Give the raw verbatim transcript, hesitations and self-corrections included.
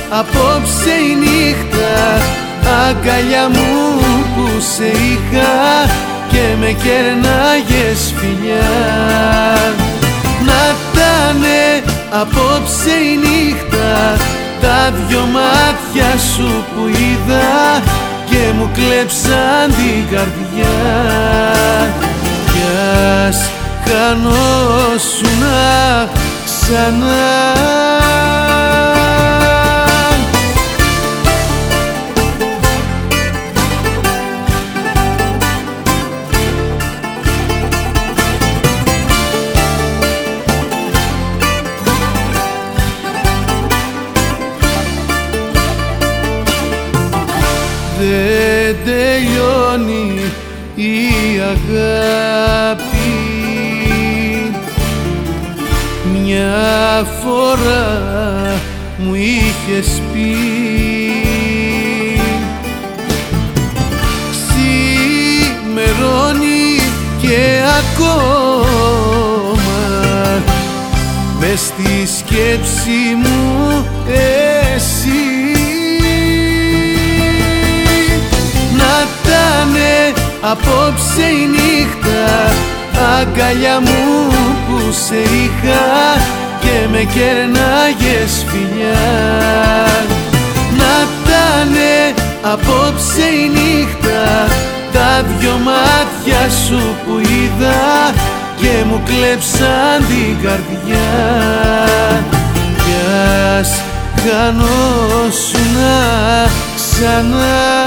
απόψε η νύχτα, αγκαλιά μου που σε είχα και με κέρναγες φιλιά. Να τανε απόψε η νύχτα, τα δυο μάτια σου που είδα και μου κλέψαν την καρδιά. Κι ας χανόσουνα ξανά. Δεν τελειώνει η αγάπη, μια φορά μου είχες πει. Ξημερώνει και ακόμα μες στη σκέψη μου εσύ. Απόψε η νύχτα, αγκαλιά μου που σε είχα και με κέρναγες φιλιά. Να τανε απόψε η νύχτα, τα δυο μάτια σου που είδα και μου κλέψαν την καρδιά. Κι ας χανόσουνα ξανά.